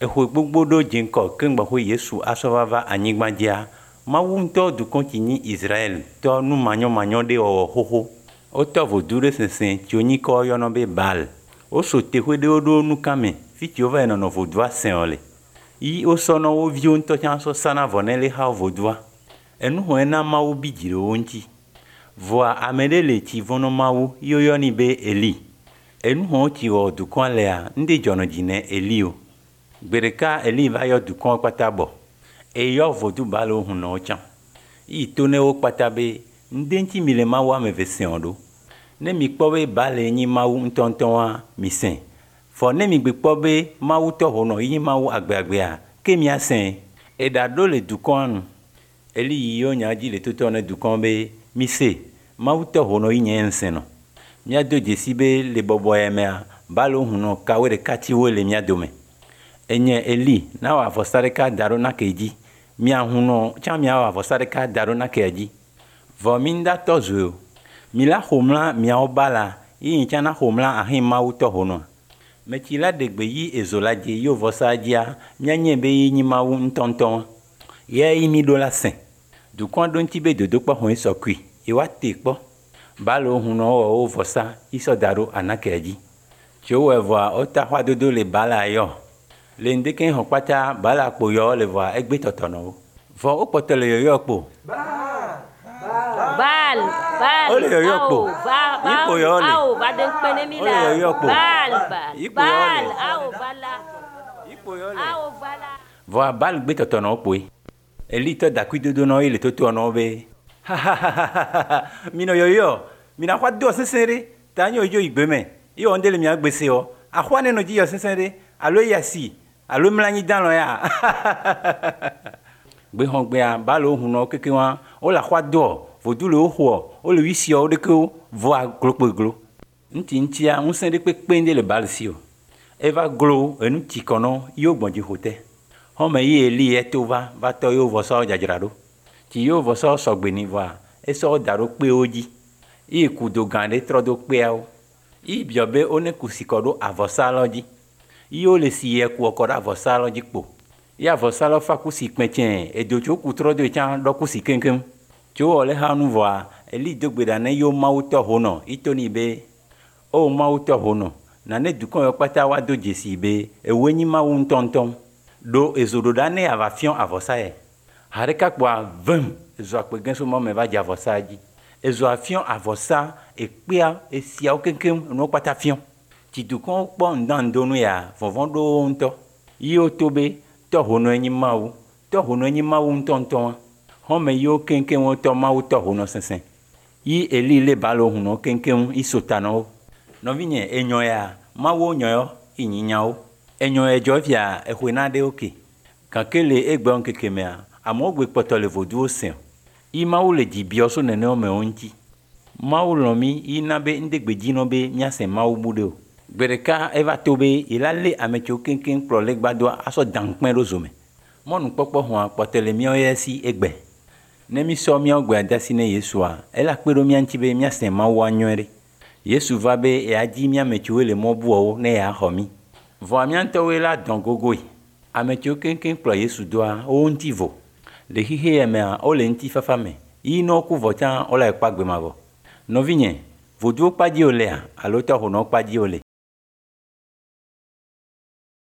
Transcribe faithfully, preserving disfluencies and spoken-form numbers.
Exo gbogbo do jenko kengba ho Yesu asovava anyigbadia. Mawu ŋutɔ dukɔ tsi nyi Israel tɔ nu manyo manyo de wɔwɔ xoxo. Wotɔ vodu ɖe sese tso nyi kɔ yɔnɔ be Baal. Woso teƒe ɖewo ɖo nu kame fitsi wova nɔnɔ vodua sẽo le. Yi wosɔnɔ wo viwo ŋutɔ tsã sɔ sana vɔ ne le xa vodua. Enu xɔ na Mawu bi dzi ɖe wo ŋuti. Vɔa ame ɖe le tsi vɔnɔ Mawu yi woyɔnɛ be Eli. Enu xɔ tsi wɔ dukɔa lea ŋɖe dzɔnɔ dzi ne Eli o. Gbe ɖeka Eli va yɔ dukɔa kpata bɔ. Eyɔ vodu balo hunɔ tsã. Yi to ne wo kpata be ŋde ŋti mi le Mawu ame ve sẽo ɖo. Ne mi kpɔ be bale nyi Mawu ŋutɔŋutɔa mi sẽ. Fɔ ne mi gbe kpɔ be Mawu tɔ honɔ yi Mawu agbeagbea ke mia sẽ. Eɖa ɖo le dukɔa nu. Eli yi yo nya dzi le totɔ ne dukɔ be mi se Mawu tɔ honɔ yi nye ŋsẽ nɔ. Mia do dzesi be le bɔbɔ ya mea balo hunɔ kawe ɖeka ti wo le mia dome. Enye Eli na wa avɔsa ɖeka da ɖo na ke dzi. Mia hunɔ tsã mia wa avɔsa ɖeka da ɖo na ke dzi. Vɔ mi ŋdatɔ zue o. Mi la xomla miawo bala yi tsã na xomla ahi Mawu tɔ honɔ. Metsi la de gbe yi ezo la dzi yo vɔsa dzia mia nye be yi nyi Mawu ŋutɔŋutɔ. Ye yi mi ɖo la sẽ. Dukɔ ɖo ŋti be dodokpɔ hɔn sɔkui. Ye wa te kpɔ. Balo hunɔ wɔ wo vɔsa isɔ da ɖo anake dzi. Tso wɔ vɔa o ta xɔ dodo le bala yɔ. Le ndeke hɔn kpata bala kpo yɔ le vɔa egbe tɔtɔnɔ. Vɔ o kpɔtɔ le yɔyɔ kpo. Baal, Baal. O le yɔyɔ kpo. Ipo yɔ le. Awo va de kpene mi O le la. yɔyɔ kpo. Baal, Baal. Ipo yɔ Baal, le. awo vala. Ipo yɔ le. Awo vala. Vɔa bal gbe tɔtɔnɔ kpoe. Eli tɔ dakui dodo nɔ yi le toto nɔ be. Ha ha ha ha ha. Minɔ yɔyɔ. Mina xɔ do sese ɖe. Ta nyo dzo igbe me. Iyo onde le mia gbese o. Axɔ ne no dzi yɔ sese ɖe. Alo yasi. Alo mlanyi dalɔ ya. Gbe hɔn gbea balo hunɔ keke wa o la xɔ do. Vodu le wo xɔ. O le wisi o ɖekewo voa glokpe glo. Ŋti ŋtia ŋusẽ ɖe kpekpe nde le bal si o. Eva glo enu tsi kɔnɔ yo gbɔdzi hote. Hɔme yi Eli eto va va tɔ yo vɔsɔ dzadzra ɖo. Tsi yo vɔsɔ sɔgbe ni voa esɔ da ɖo kpewo dzi. Yi kudo gã ɖe trɔ do kpeawo. Yi biɔ be o ne kusi kɔ ɖo avɔsa lɔ dzi. Yi o le si ye kuɔ kɔ ɖo avɔsa lɔ dzi kpo. Yi avɔsa lɔ fa kusi kpɛtsɛ edo tso ku trɔ do tsã ɖɔ kusi keŋkeŋ. Tso wɔ le ha nu voa Eli do gbe ɖa ne yo Mawu tɔ honɔ itoni be o Mawu tɔ honɔ na ne dukɔ yɔ kpata wa do dzesi be ewoe nyi Mawu ŋutɔŋutɔ. Do ezo ɖoɖa ne ava fiɔ avɔsa ye. Ha ɖeka kpoa vem ezo akpe gɛso mɔ me va dze avɔsa dzi. Ezo afiɔ avɔsa ekpea esiawo keŋkeŋ no kpata fiɔ. Tsi dukɔ kpɔ ŋdandonu ya vɔvɔ ɖo ŋutɔ. Yi o to be tɔ honɔ nyi Mawu. Tɔ honɔ nyi Mawu ŋutɔŋutɔ. Hɔme yiwo keŋkeŋ wo tɔ Mawu tɔ honɔ sesẽ. Yi Eli le balo hunɔ keŋkeŋ isotanɔwo. Nɔvinye enyɔ ya Mawu nyɔyɔ inyinyawo. Enyɔ edzɔ via exwe na ɖe oke. Gake le egbe ŋkeke mea amewo gbe kpɔtɔ le voduwo sẽo. Yi Mawu le dzi biɔ so nenewo me wo ŋti. Mawu lɔ mi yi na be ŋde gbe dzi nɔ be miasẽ Mawu bu ɖe o. Gbe ɖeka eva to be ila le ametso keŋkeŋ kplɔ le gbadoa asɔ daŋkpɛ ɖo zome. Mɔnukpɔkpɔ hɔa kpɔtɔ le miawo ya si egbe. Ne mi sɔ miawo gbea dasi ne Yesua ela kpe ɖo mia ŋti be miasẽ Mawu anyɔe ɖe. Yesu va be ea dzi mia metsowo le mɔ buɔwo ne ea xɔ mi. Vɔa mia ŋutɔwoe la dɔn gogoe. Ametso keŋkeŋ kplɔ Yesu doa wo ŋti vo. Le xixe ya mea o le ŋti fafa me. Yi no ku vɔ tsã o la kpa gbe mavɔ. Nɔvinye, voduwo kpadzi o lea alo tɔ honɔ kpadzi o le.